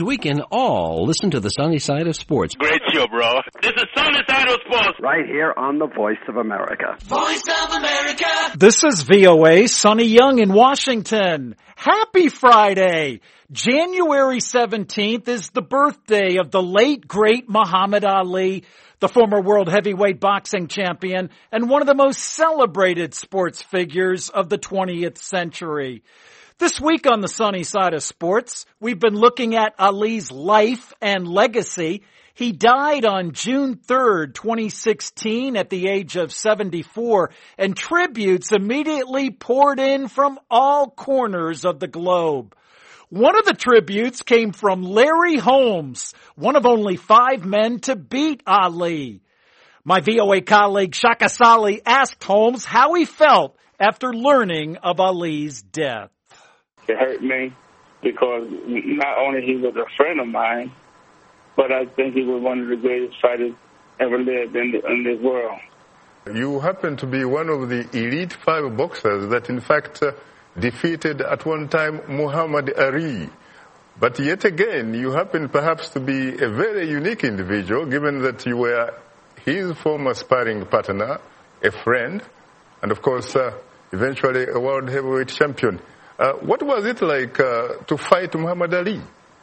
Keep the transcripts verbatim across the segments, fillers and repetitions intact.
we can all listen to the sunny side of sports. Great show, bro. This is Sunny Side of Sports. Right here on the Voice of America. Voice of America. This is V O A, Sonny Young in Washington. Happy Friday. January seventeenth is the birthday of the late, great Muhammad Ali, the former world heavyweight boxing champion and one of the most celebrated sports figures of the twentieth century. This week on the sunny side of sports, we've been looking at Ali's life and legacy. He died on June third, twenty sixteen at the age of seventy-four, and tributes immediately poured in from all corners of the globe. One of the tributes came from Larry Holmes, one of only five men to beat Ali. My V O A colleague Shaka Sali asked Holmes how he felt after learning of Ali's death. It hurt me because not only he was a friend of mine, but I think he was one of the greatest fighters ever lived in, the, in this world. You happen to be one of the elite five boxers that, in fact, uh, defeated at one time Muhammad Ali. But yet again, you happen perhaps to be a very unique individual, given that you were his former sparring partner, a friend, and, of course, uh, eventually a world heavyweight champion. Uh, what was it like uh, to fight Muhammad Ali?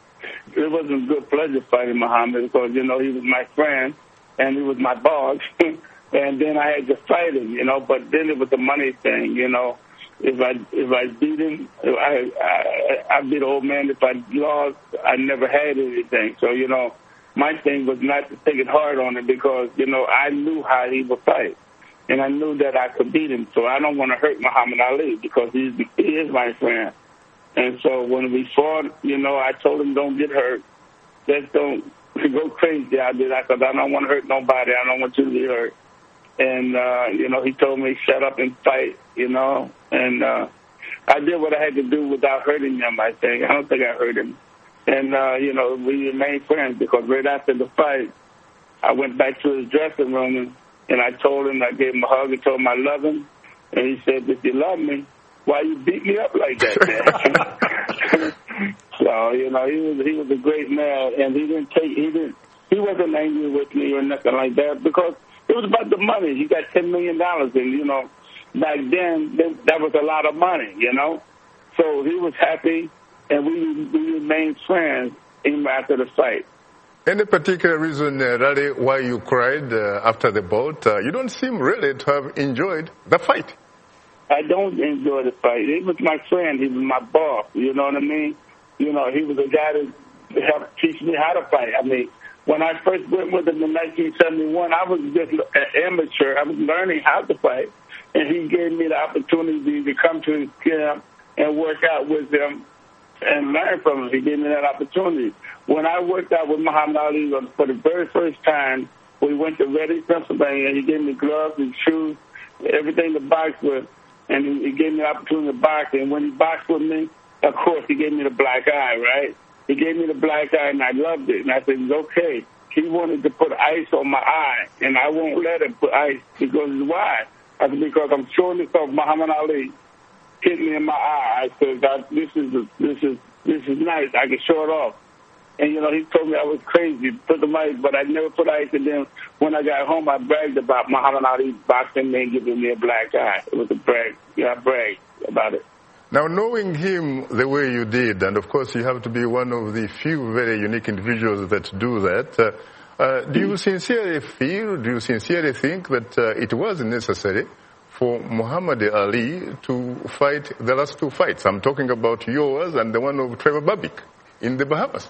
It wasn't a good pleasure fighting Muhammad because, you know, he was my friend and he was my boss. And then I had to fight him, you know, but then it was the money thing, you know. If I if I beat him, I, I, I beat the old man. If I lost, I never had anything. So, you know, my thing was not to take it hard on him because, you know, I knew how he would fight. And I knew that I could beat him, so I don't want to hurt Muhammad Ali because he's, he is my friend. And so when we fought, you know, I told him, don't get hurt. Just don't go crazy out there because I don't want to hurt nobody. I don't want you to be hurt. And, uh, you know, he told me, shut up and fight, you know. And uh, I did what I had to do without hurting him, I think. I don't think I hurt him. And, uh, you know, we remained friends because right after the fight, I went back to his dressing room and And I told him, I gave him a hug and told him I love him. And he said, if you love me, why you beat me up like that, man? So, you know, he was he was a great man, and he didn't take, he didn't, he wasn't angry with me or nothing like that because it was about the money. He got ten million dollars, and, you know, back then, that was a lot of money, you know? So he was happy, and we, we remained friends even after the fight. Any particular reason, uh, Raleigh, why you cried uh, after the bout? Uh, you don't seem really to have enjoyed the fight. I don't enjoy the fight. He was my friend. He was my boss. You know what I mean? You know, he was a guy that helped teach me how to fight. I mean, when I first went with him in nineteen seventy-one, I was just an amateur. I was learning how to fight. And he gave me the opportunity to come to his camp and work out with him and learn from him. He gave me that opportunity. When I worked out with Muhammad Ali for the very first time, we went to Reading, Pennsylvania. He gave me gloves and shoes, everything to box with, and he, he gave me the opportunity to box. And when he boxed with me, of course, he gave me the black eye, right? He gave me the black eye, and I loved it. And I said, it's okay. He wanted to put ice on my eye, and I won't let him put ice because why? I said, because I'm sure this of Muhammad Ali hit me in my eye. I said, this is this is this is nice. I can show it off. And, you know, he told me I was crazy, put the ice, but I never put ice. And then when I got home, I bragged about Muhammad Ali boxing me and giving me a black eye. It was a brag. Yeah, I bragged about it. Now, knowing him the way you did, and of course you have to be one of the few very unique individuals that do that, uh, uh, do you sincerely feel, do you sincerely think that uh, it was necessary for Muhammad Ali to fight the last two fights? I'm talking about yours and the one of Trevor Berbick in the Bahamas.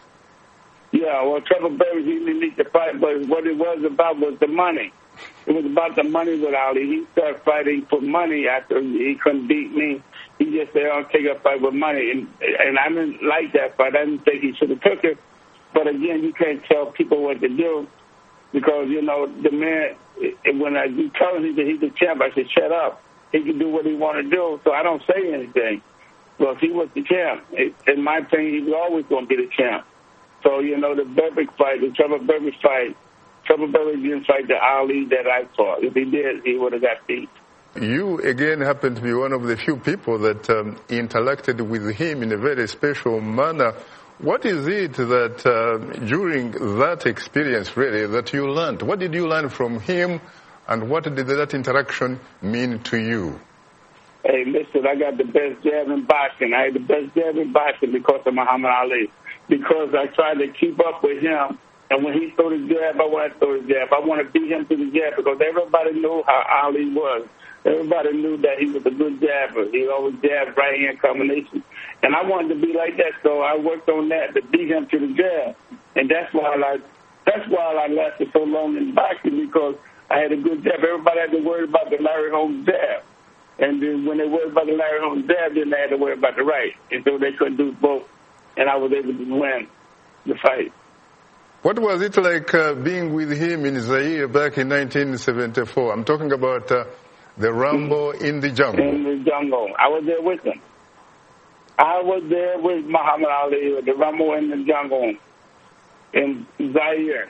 Yeah, well, Trevor Berbick, he didn't need to fight, but what it was about was the money. It was about the money with Ali. He started fighting for money after he couldn't beat me. He just said, I'll take a fight with money. And, and I didn't like that fight. I didn't think he should have took it. But again, you can't tell people what to do because, you know, the man, when I do tell him that he's the champ, I said, shut up. He can do what he want to do, so I don't say anything. Well, if he was the champ, in my opinion, he was always going to be the champ. So, you know, the Berbick fight, the Trevor Berbick fight, Trevor Berbick didn't fight the Ali that I fought. If he did, he would have got beat. You, again, happen to be one of the few people that um, interacted with him in a very special manner. What is it that uh, during that experience really that you learned? What did you learn from him, and what did that interaction mean to you? Hey, listen, I got the best jab in boxing. I had the best jab in boxing because of Muhammad Ali, because I tried to keep up with him. And when he threw the jab, I want to throw the jab. I want to beat him to the jab because everybody knew how Ali was. Everybody knew that he was a good jabber. He always jabbed right-hand combination. And I wanted to be like that, so I worked on that to beat him to the jab. And that's why I, that's why I lasted so long in boxing, because I had a good jab. Everybody had to worry about the Larry Holmes jab. And then when they worried about the Larry Holmes jab, then they had to worry about the right. And so they couldn't do both. And I was able to win the fight. What was it like uh, being with him in Zaire back in nineteen seventy-four? I'm talking about uh, the Rambo in the jungle. In the jungle. I was there with him. I was there with Muhammad Ali, the Rambo in the jungle in Zaire.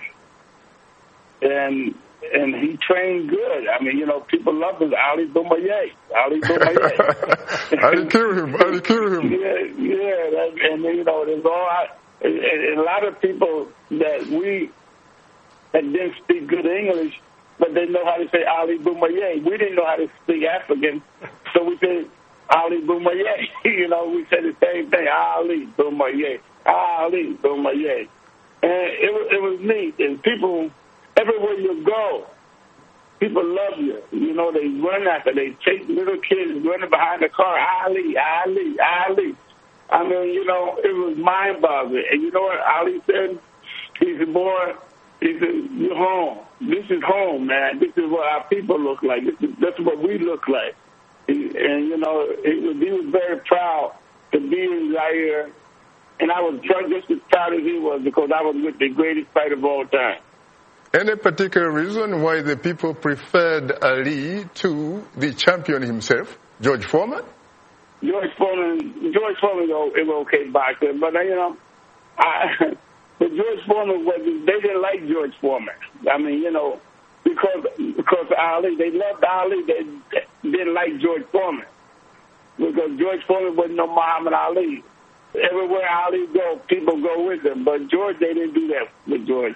And and he trained good. I mean, you know, people love him. Ali Boumaier. Ali Boumaier. Ali kill him. Ali kill him. Yeah, yeah. That, and, you know, there's all... And a lot of people that we that didn't speak good English, but they know how to say Ali Boumaier. We didn't know how to speak African, so we said Ali Boumaier. You know, we said the same thing, Ali Boumaier, Ali Boumaier. And it was, it was neat. And people, everywhere you go, people love you. You know, they run after, they take little kids running behind the car, Ali, Ali, Ali. I mean, you know, it was mind-boggling. And you know what Ali said? He said, boy, he said, you're home. This is home, man. This is what our people look like. This is, that's what we look like. And, and you know, he was, he was very proud to be in Zaire. And I was just as proud as he was, because I was with the greatest fighter of all time. Any particular reason why the people preferred Ali to the champion himself, George Foreman? George Foreman, George Foreman is okay boxer, but you know, I, but George Foreman was, they didn't like George Foreman. I mean, you know, because because of Ali, they loved Ali, they didn't like George Foreman, because George Foreman wasn't no Muhammad Ali. Everywhere Ali go, people go with him, but George, they didn't do that with George.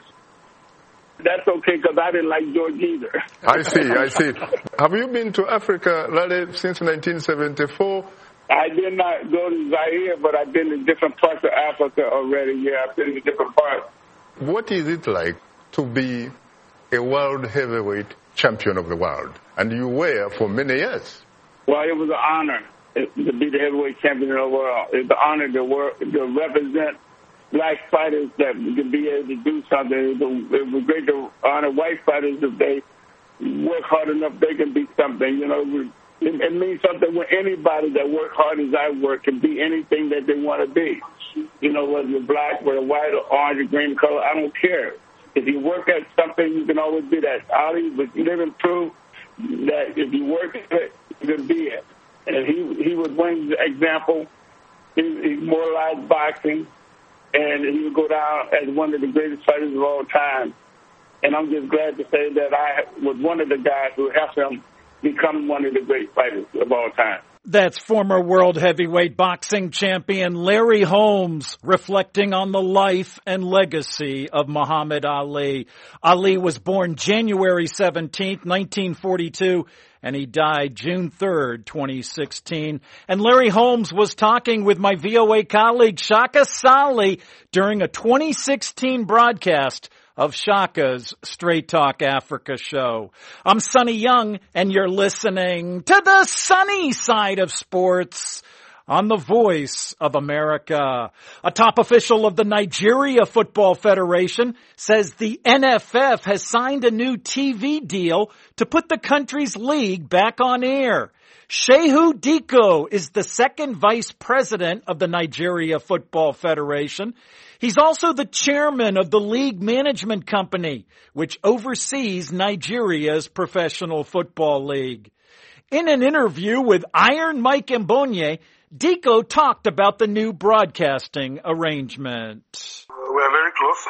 That's okay, because I didn't like George either. I see, I see. Have you been to Africa, Lale, since nineteen seventy-four? I did not go to Zaire, but I've been in different parts of Africa already. Yeah, I've been in different parts. What is it like to be a world heavyweight champion of the world? And you were for many years. Well, it was an honor to be the heavyweight champion of the world. It's an honor to, work, to represent black fighters that can be able to do something. It was, it was great to honor white fighters if they work hard enough, they can be something. You know, it, it means something when anybody that works hard as I work can be anything that they want to be. You know, whether you're black, whether white or orange or green color, I don't care. If you work at something, you can always be that. Ali was living proof that if you work at it, you can be it. And he he was one example. He, he immortalized boxing, and he would go down as one of the greatest fighters of all time. And I'm just glad to say that I was one of the guys who helped him become one of the great fighters of all time. That's former world heavyweight boxing champion Larry Holmes reflecting on the life and legacy of Muhammad Ali. Ali was born January seventeenth, nineteen forty-two, and he died June third, twenty sixteen. And Larry Holmes was talking with my V O A colleague Shaka Sali during a twenty sixteen broadcast of Shaka's Straight Talk Africa show. I'm Sonny Young, and you're listening to the sunny side of sports on the Voice of America. A top official of the Nigeria Football Federation says the N F F has signed a new T V deal to put the country's league back on air. Shehu Diko is the second vice president of the Nigeria Football Federation. He's also the chairman of the league management company, which oversees Nigeria's professional football league. In an interview with Iron Mike Mbonye, Diko talked about the new broadcasting arrangement. We are very close.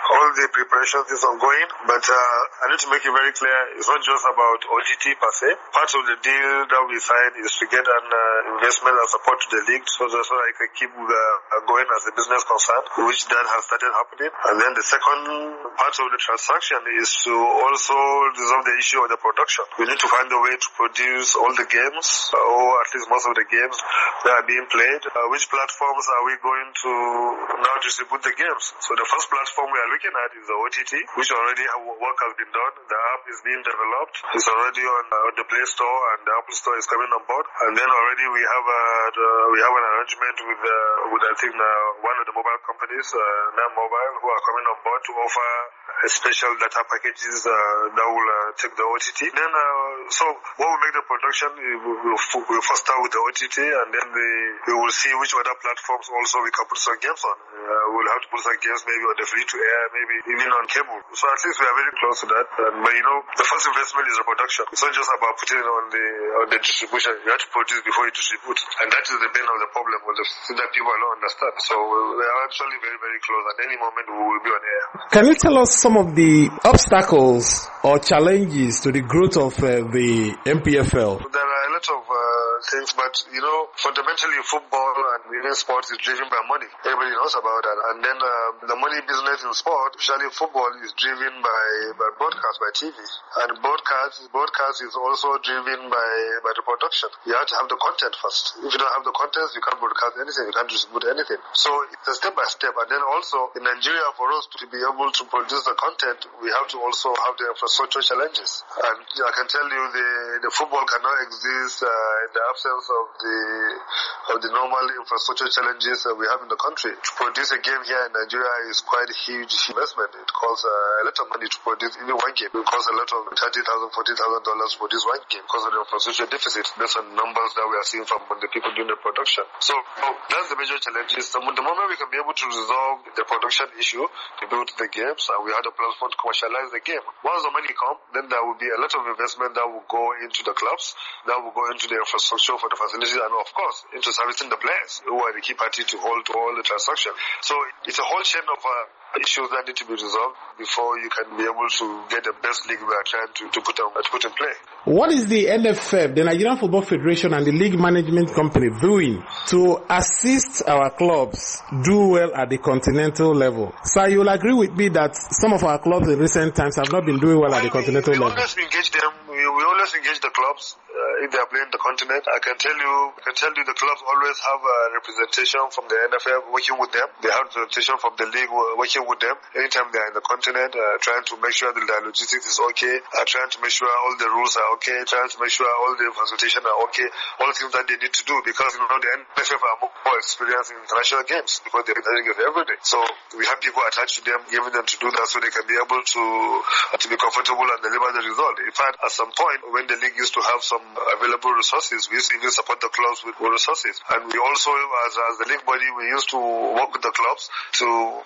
all the preparations is ongoing, but uh, I need to make it very clear, it's not just about O T T per se. Part of the deal that we signed is to get an uh, investment and support to the league so that so I can keep uh, going as a business concern, which that has started happening. And then the second part of the transaction is to also resolve the issue of the production. We need to find a way to produce all the games, or at least most of the games that are being played. Uh, which platforms are we going to now distribute the games? So the first platform we are looking at is the O T T, which already have, work has been done. The app is being developed. It's already on uh, the Play Store, and the Apple Store is coming on board. And then already we have a uh, we have an arrangement with uh, with I think uh, one of the mobile companies, uh, Nam Mobile, who are coming on board to offer a special data packages uh, that will uh, take the O T T. Then uh, so when we make the production, we will we'll first start with the O T T, and then we we will see which other platforms also we can put some games on. Uh, we'll have to put some games maybe on the free to air, maybe even on cable. So at least we are very close to that. Um, but you know, the first investment is the production. It's not just about putting it on the on the distribution. You have to produce before you distribute, and that is the bane of the problem with the thing that people don't understand. So we are actually very very close. At any moment we will be on air. Can you tell us some of the obstacles or challenges to the growth of uh, the M P F L? There are a lot of uh, things, but you know, fundamentally football and even sports is driven by money. Everybody knows about that. And then uh, the money business in sport, especially football, is driven by, by broadcast, by T V. And broadcast, broadcast is also driven by, by the production. You have to have the content first. If you don't have the content, you can't broadcast anything, you can't distribute anything. So it's a step by step. And then also in Nigeria, for us to be able to produce the content, we have to also have the infrastructure challenges. And I can tell you the, the football cannot exist uh, in the absence of the of the normal infrastructure challenges that we have in the country. To produce a game here in Nigeria is quite a huge investment. It costs uh, a lot of money to produce even one game. It costs a lot of thirty thousand dollars, forty thousand dollars to produce one game because of the infrastructure deficit based on numbers that we are seeing from the people doing the production. So oh, that's the major challenges. The, the moment we can be able to resolve the production issue, to build the games, and we have the platform to commercialize the game. Once the money comes, then there will be a lot of investment that will go into the clubs, that will go into the infrastructure for the facilities, and of course, into servicing the players, who are the key party to hold to all the transaction. So it's a whole chain of uh, issues that need to be resolved before you can be able to get the best league we are trying to, to, put, on, to put in play. What is the N F F, the Nigerian Football Federation, and the league management company doing to assist our clubs do well at the continental level? Sir, you will agree with me that some of our clubs in recent times have not been doing well at the continental we, we level. Always engage them. We, we always engage the clubs uh, if they are playing the continent. I can tell you, I can tell you, the clubs always have a representation from the N F F working with them. They have representation from the league working with them anytime they are in the continent, uh, trying to make sure that their logistics is okay, uh, trying to make sure all the rules are okay, trying to make sure all the facilitation are okay, all things that they need to do, because you know the N F F are more experienced in international games because they're doing it every day. So we have people attached to them, giving them to do that so they can be able to uh, to be comfortable and deliver the result. In fact, at some point when the league used to have some available resources, we used to even support the clubs with more resources. And we also, as, as the league body, we used to work with the clubs to,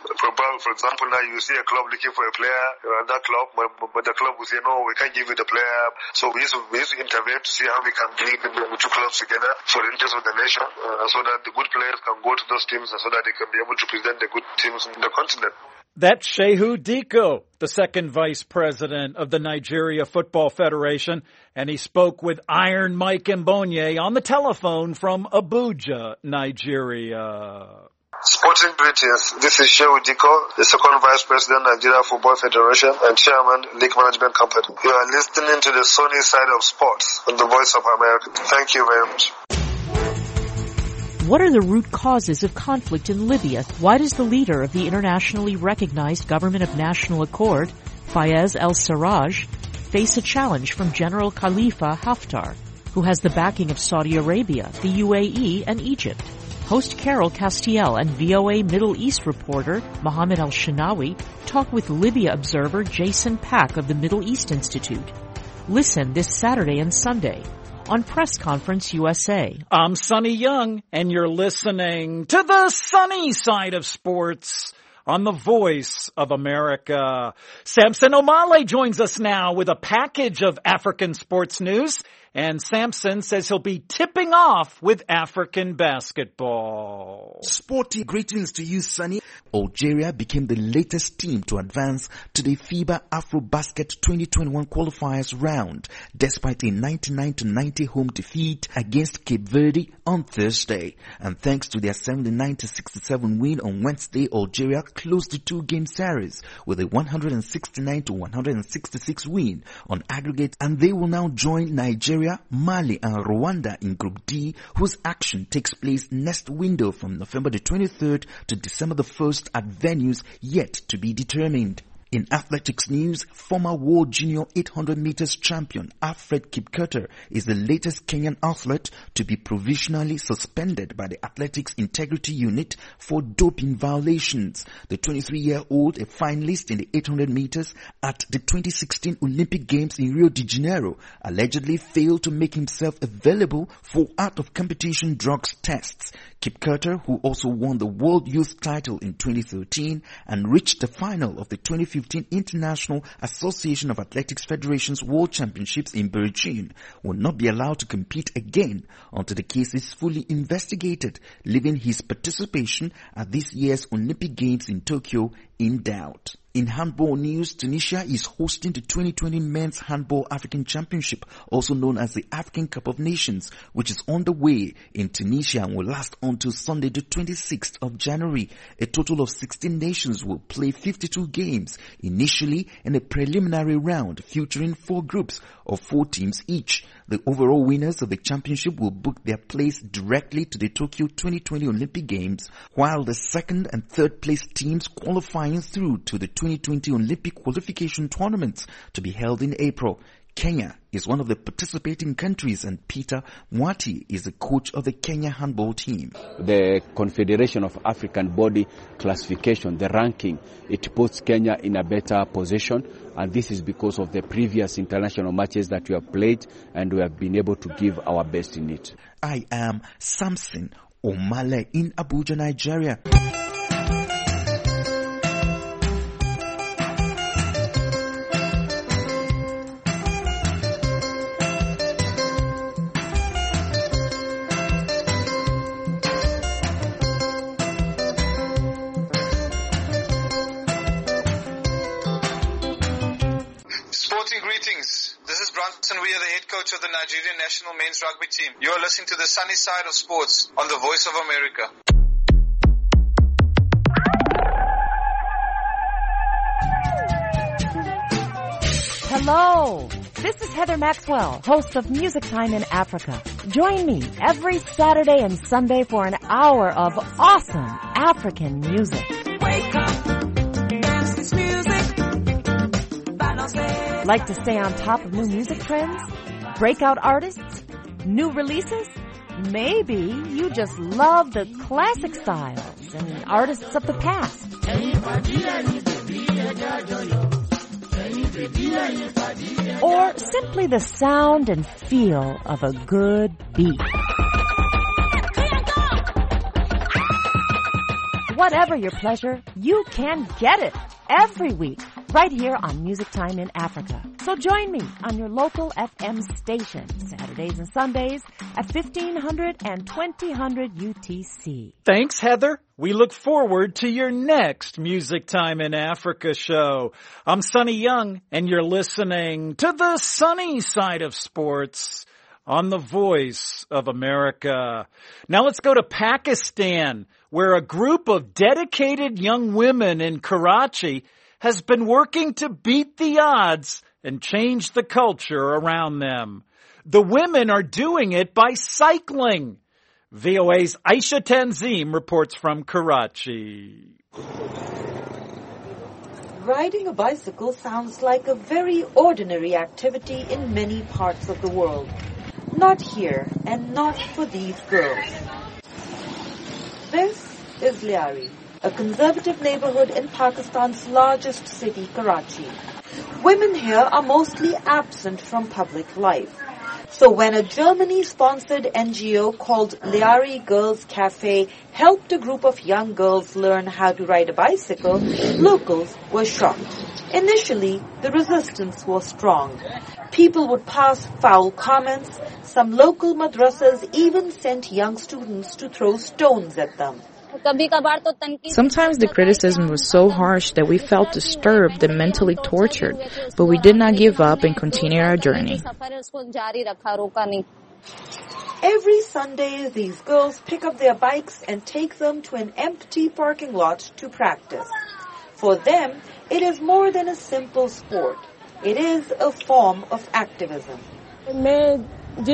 for example, now you see a club looking for a player at that club, but, but the club will say, no, we can't give you the player. So we used to, we used to intervene to see how we can bring the two clubs together for the interest of the nation, uh, so that the good players can go to those teams and so that they can be able to present the good teams in the continent. That's Shehu Diko, the second vice president of the Nigeria Football Federation, and he spoke with Iron Mike Mbonye on the telephone from Abuja, Nigeria. Sporting greetings. This is Shehu Diko, the second vice president, Nigeria Football Federation, and chairman, League Management Company. You are listening to the Sunny Side of Sports on the Voice of America. Thank you very much. What are the root causes of conflict in Libya? Why does the leader of the internationally recognized Government of National Accord, Fayez al-Sarraj, face a challenge from General Khalifa Haftar, who has the backing of Saudi Arabia, the U A E, and Egypt? Host Carol Castiel and V O A Middle East reporter Mohammed al-Shinawi talk with Libya observer Jason Pack of the Middle East Institute. Listen this Saturday and Sunday on Press Conference U S A. I'm Sonny Young, and you're listening to the sunny side of sports on the Voice of America. Samson Omale joins us now with a package of African sports news, And Sampson says he'll be tipping off with African basketball. Sporty greetings to you, Sonny. Algeria became the latest team to advance to the FIBA AfroBasket twenty twenty-one qualifiers round, despite a ninety-nine to ninety home defeat against Cape Verde on Thursday. And thanks to their seventy-nine to sixty-seven win on Wednesday, Algeria closed the two-game series with a one hundred sixty-nine to one hundred sixty-six win on aggregate, and they will now join Nigeria, Mali and Rwanda in Group D, whose action takes place next window from November the twenty-third to December the first at venues yet to be determined. In athletics news, former world junior eight hundred meters champion Alfred Kipketer is the latest Kenyan athlete to be provisionally suspended by the Athletics Integrity Unit for doping violations. The twenty-three-year-old, a finalist in the eight hundred meters at the twenty sixteen Olympic Games in Rio de Janeiro, allegedly failed to make himself available for out-of-competition drugs tests. Kipketer, who also won the World Youth title in twenty thirteen and reached the final of the twenty fifteen International Association of Athletics Federations World Championships in Beijing, will not be allowed to compete again until the case is fully investigated, leaving his participation at this year's Olympic Games in Tokyo in doubt. In handball news, Tunisia is hosting the twenty twenty Men's Handball African Championship, also known as the African Cup of Nations, which is underway in Tunisia and will last until Sunday the twenty-sixth of January. A total of sixteen nations will play fifty-two games, initially in a preliminary round featuring four groups of four teams each. The overall winners of the championship will book their place directly to the Tokyo twenty twenty Olympic Games, while the second and third place teams qualifying through to the twenty twenty Olympic qualification tournaments to be held in April. Kenya is one of the participating countries, and Peter Mwati is the coach of the Kenya handball team. The Confederation of African Body Classification, the ranking, it puts Kenya in a better position, and this is because of the previous international matches that we have played, and we have been able to give our best in it. I am Samson Omale in Abuja, Nigeria. We are the head coach of the Nigerian national men's rugby team. You are listening to the sunny side of sports on the Voice of America. Hello, this is Heather Maxwell, host of Music Time in Africa. Join me every Saturday and Sunday for an hour of awesome African music. Wake up, dance this music. Like to stay on top of new music trends? Breakout artists? New releases? Maybe you just love the classic styles and artists of the past. Or simply the sound and feel of a good beat. Whatever your pleasure, you can get it every week right here on Music Time in Africa. So join me on your local F M station, Saturdays and Sundays at fifteen hundred and twenty hundred U T C. Thanks, Heather. We look forward to your next Music Time in Africa show. I'm Sonny Young, and you're listening to the sunny side of sports on the Voice of America. Now let's go to Pakistan, where a group of dedicated young women in Karachi has been working to beat the odds and change the culture around them. The women are doing it by cycling. V O A's Aisha Tanzim reports from Karachi. Riding a bicycle sounds like a very ordinary activity in many parts of the world. Not here, and not for these girls. This is Liari, a conservative neighborhood in Pakistan's largest city, Karachi. Women here are mostly absent from public life. So when a Germany-sponsored N G O called Liari Girls Cafe helped a group of young girls learn how to ride a bicycle, locals were shocked. Initially, the resistance was strong. People would pass foul comments. Some local madrasas even sent young students to throw stones at them. Sometimes the criticism was so harsh that we felt disturbed and mentally tortured, but we did not give up and continued our journey. Every Sunday, these girls pick up their bikes and take them to an empty parking lot to practice. For them, it is more than a simple sport. It is a form of activism. I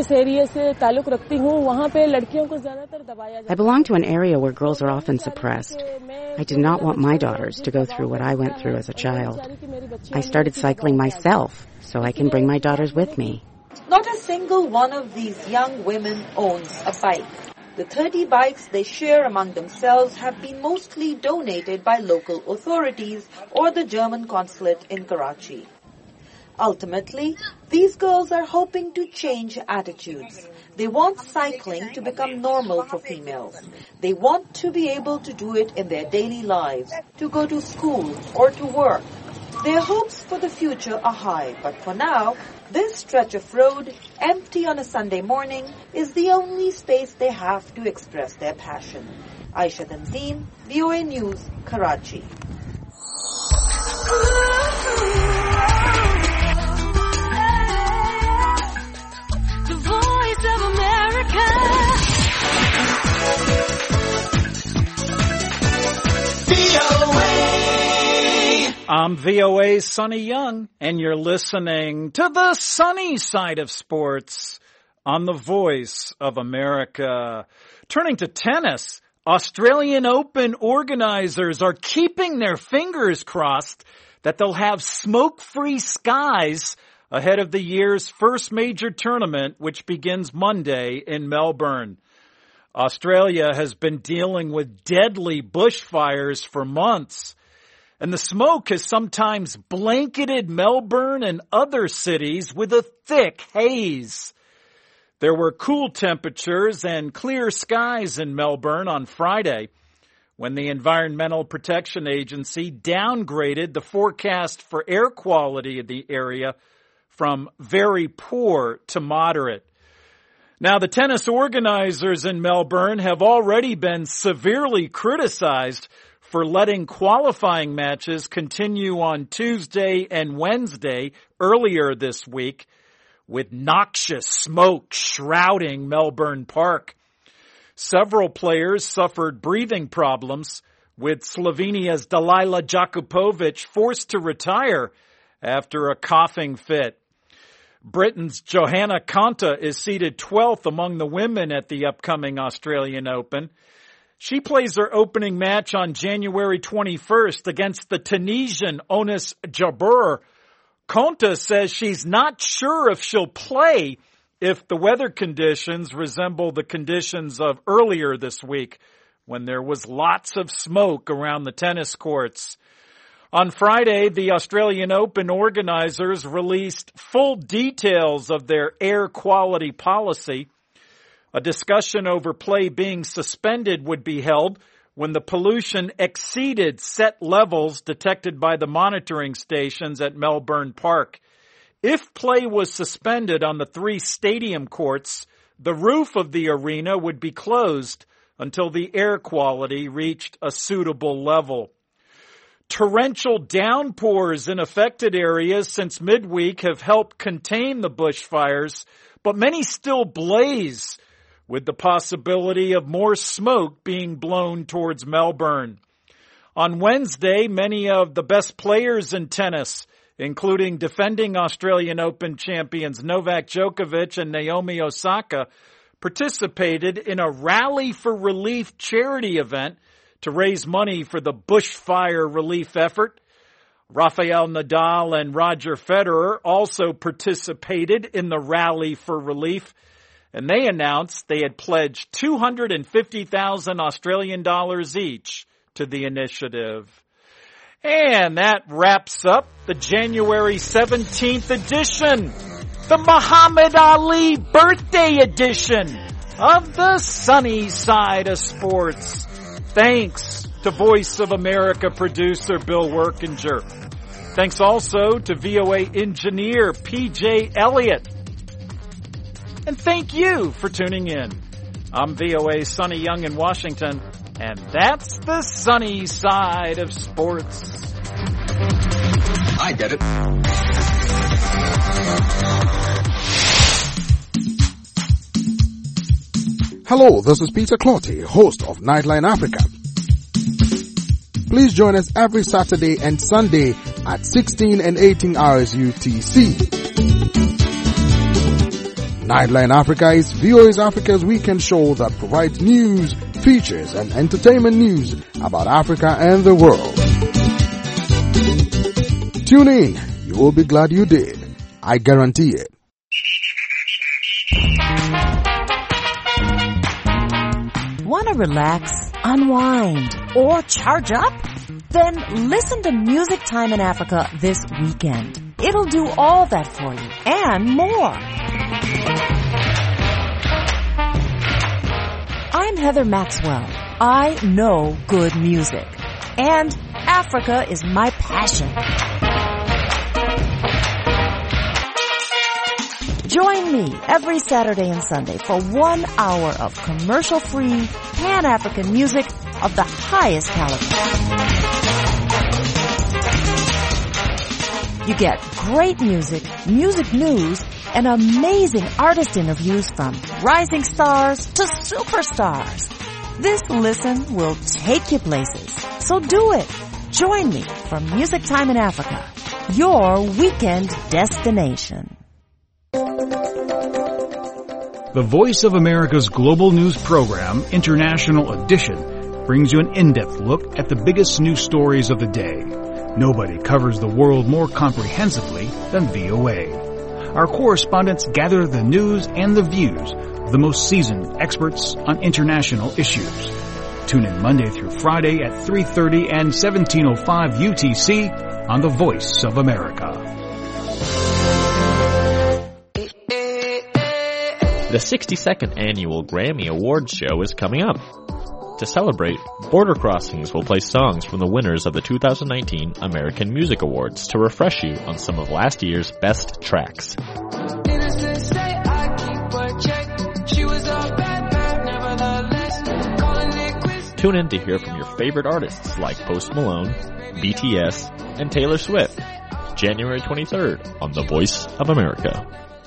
belong to an area where girls are often suppressed. I did not want my daughters to go through what I went through as a child. I started cycling myself so I can bring my daughters with me. Not a single one of these young women owns a bike. The thirty bikes they share among themselves have been mostly donated by local authorities or the German consulate in Karachi. Ultimately, these girls are hoping to change attitudes. They want cycling to become normal for females. They want to be able to do it in their daily lives, to go to school or to work. Their hopes for the future are high, but for now, this stretch of road, empty on a Sunday morning, is the only space they have to express their passion. Aisha Tanzeen, V O A News, Karachi. The Voice of America. V O A. I'm V O A's Sonny Young, and you're listening to the sunny side of sports on the Voice of America. Turning to tennis, Australian Open organizers are keeping their fingers crossed that they'll have smoke-free skies ahead of the year's first major tournament, which begins Monday in Melbourne. Australia has been dealing with deadly bushfires for months, and the smoke has sometimes blanketed Melbourne and other cities with a thick haze. There were cool temperatures and clear skies in Melbourne on Friday when the Environmental Protection Agency downgraded the forecast for air quality of the area from very poor to moderate. Now, the tennis organizers in Melbourne have already been severely criticized for letting qualifying matches continue on Tuesday and Wednesday earlier this week, with noxious smoke shrouding Melbourne Park. Several players suffered breathing problems, with Slovenia's Dalila Jakupovic forced to retire after a coughing fit. Britain's Johanna Konta is seated twelfth among the women at the upcoming Australian Open. She plays her opening match on January twenty-first against the Tunisian Onis Jabeur. Konta says she's not sure if she'll play if the weather conditions resemble the conditions of earlier this week, when there was lots of smoke around the tennis courts. On Friday, the Australian Open organizers released full details of their air quality policy. A discussion over play being suspended would be held when the pollution exceeded set levels detected by the monitoring stations at Melbourne Park. If play was suspended on the three stadium courts, the roof of the arena would be closed until the air quality reached a suitable level. Torrential downpours in affected areas since midweek have helped contain the bushfires, but many still blaze, with the possibility of more smoke being blown towards Melbourne. On Wednesday, many of the best players in tennis, including defending Australian Open champions Novak Djokovic and Naomi Osaka, participated in a Rally for Relief charity event to raise money for the bushfire relief effort. Rafael Nadal and Roger Federer also participated in the Rally for Relief, and they announced they had pledged two hundred fifty thousand Australian dollars each to the initiative. And that wraps up the January seventeenth edition, the Muhammad Ali birthday edition of the Sunny Side of Sports. Thanks to Voice of America producer Bill Workinger. Thanks also to V O A engineer P J Elliott. And thank you for tuning in. I'm V O A's Sonny Young in Washington, and that's the sunny side of sports. I get it. Hello, this is Peter Clotty, host of Nightline Africa. Please join us every Saturday and Sunday at sixteen and eighteen hours U T C. Nightline Africa is V O A's Africa's weekend show that provides news, features, and entertainment news about Africa and the world. Tune in. You will be glad you did. I guarantee it. Want to relax, unwind, or charge up? Then listen to Music Time in Africa this weekend. It'll do all that for you and more. I'm Heather Maxwell. I know good music. And Africa is my passion. Join me every Saturday and Sunday for one hour of commercial-free, Pan-African music of the highest caliber. You get great music, music news, and amazing artist interviews from rising stars to superstars. This listen will take you places. So do it. Join me for Music Time in Africa, your weekend destination. The Voice of America's global news program, International Edition, brings you an in-depth look at the biggest news stories of the day. Nobody covers the world more comprehensively than V O A. Our correspondents gather the news and the views of the most seasoned experts on international issues. Tune in Monday through Friday at three thirty and seventeen oh five U T C on The Voice of America. The sixty-second Annual Grammy Awards show is coming up. To celebrate, Border Crossings will play songs from the winners of the two thousand nineteen American Music Awards to refresh you on some of last year's best tracks. Tune in to hear from your favorite artists like Post Malone, B T S, and Taylor Swift, January twenty-third on The Voice of America.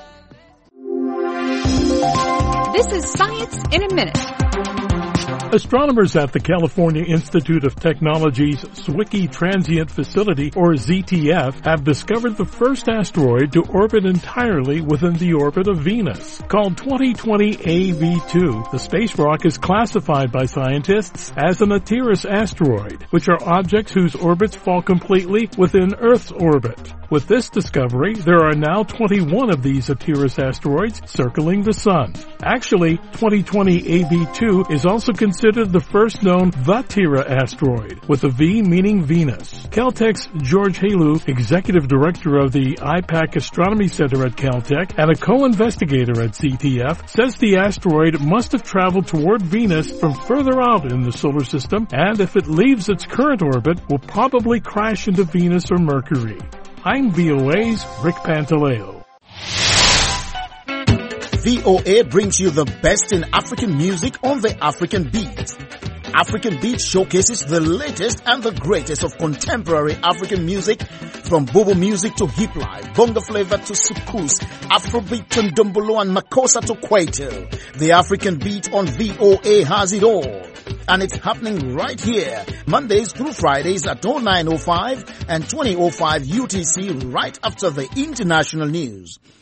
This is Science in a Minute. Astronomers at the California Institute of Technology's Zwicky Transient Facility, or Z T F, have discovered the first asteroid to orbit entirely within the orbit of Venus. Called twenty twenty A V two, the space rock is classified by scientists as an Atiris asteroid, which are objects whose orbits fall completely within Earth's orbit. With this discovery, there are now twenty-one of these Atiris asteroids circling the Sun. Actually, twenty twenty A V two is also considered the first known Vatira asteroid, with a V meaning Venus. Caltech's George Halou, executive director of the I PAC Astronomy Center at Caltech and a co-investigator at Z T F, says the asteroid must have traveled toward Venus from further out in the solar system, and if it leaves its current orbit, will probably crash into Venus or Mercury. I'm V O A's Rick Pantaleo. V O A brings you the best in African music on the African Beat. African Beat showcases the latest and the greatest of contemporary African music, from bobo music to hip life, bongo flavor to soukous, Afrobeat to ndombolo and makossa to kwaito. The African Beat on V O A has it all. And it's happening right here, Mondays through Fridays at oh nine oh five and twenty oh five U T C, right after the international news.